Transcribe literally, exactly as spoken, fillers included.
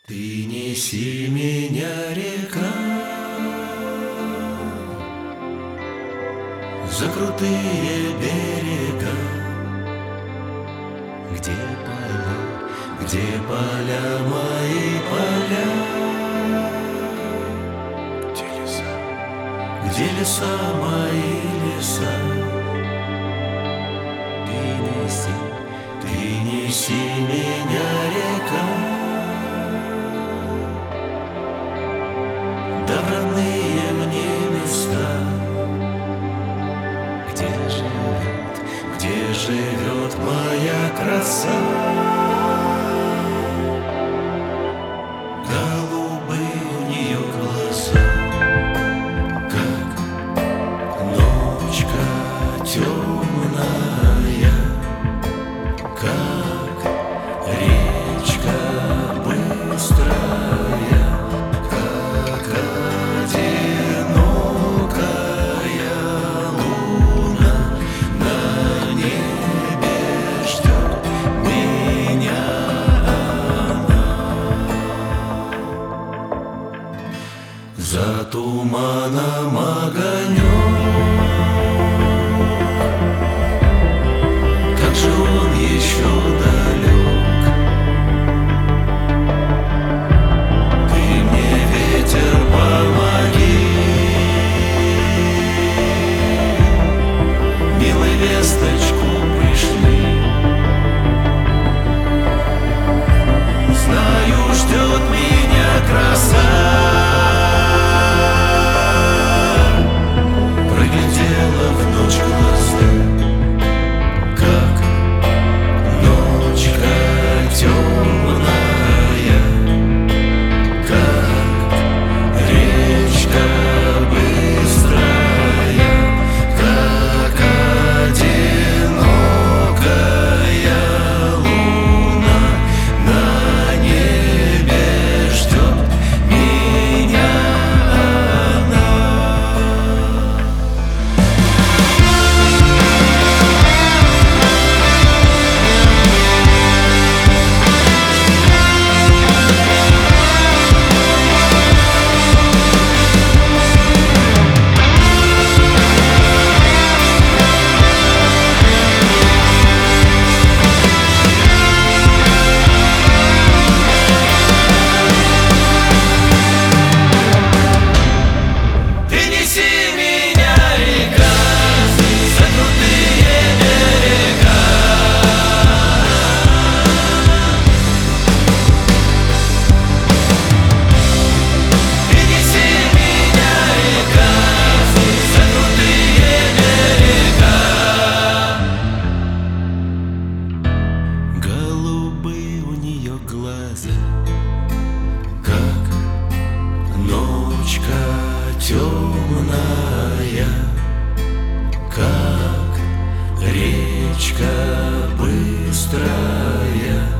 Ты неси меня, река, за крутые берега, где поля, где поля, мои поля, где леса, где леса, мои леса. Ты неси, ты неси меня, река, да в родные мне места, где живет, где живет моя краса. Голубые у нее глаза, как ночка темная, как речка быстрая, как одинокая луна на небе ждет меня она. За туманом огонек, как же он еще далек. Ты мне, ветер, помоги, милой, весточку пришли. Знаю, ждет меня краса, проглядела в ночь глаза, как ночка темная, как речка быстрая, как одинокая луна на небе ждет меня она. Ты неси меня, река, за крутые берега, ты неси меня, река, за крутые берега. Голубые у нее глаза, как ночка темная, как речка быстрая,